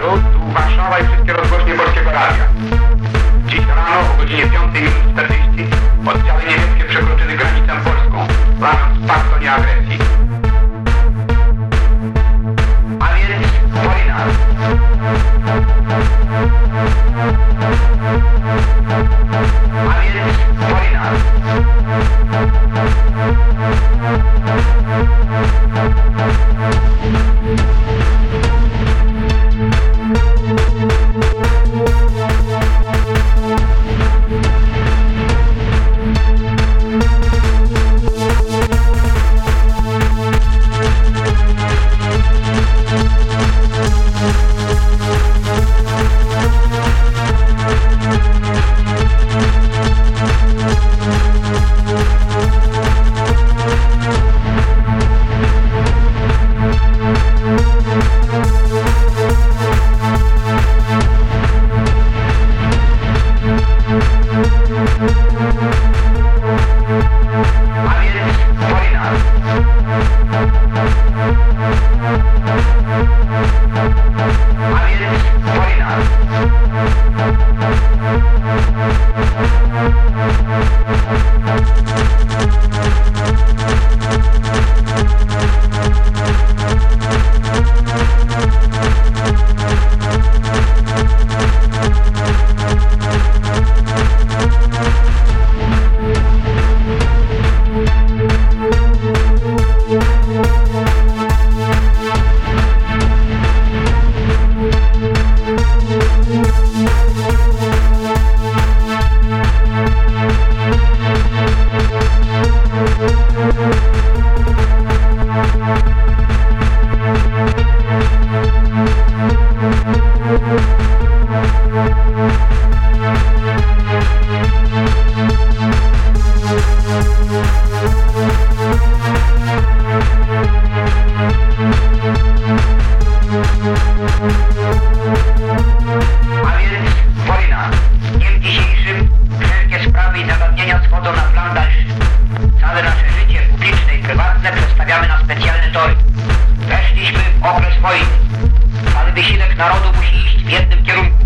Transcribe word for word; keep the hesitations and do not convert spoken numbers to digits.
Narodu, tu Warszawa i wszystkie rozgłośnie Polskiego Radia. Dziś rano o godzinie piątej czterdzieści oddziały niemieckie przekroczyły granicę polską, łamiąc pakt o nieagresji. A więc wojna. A więc wojna. Weszliśmy w okres wojny. Cały wysiłek narodu musi iść w jednym kierunku.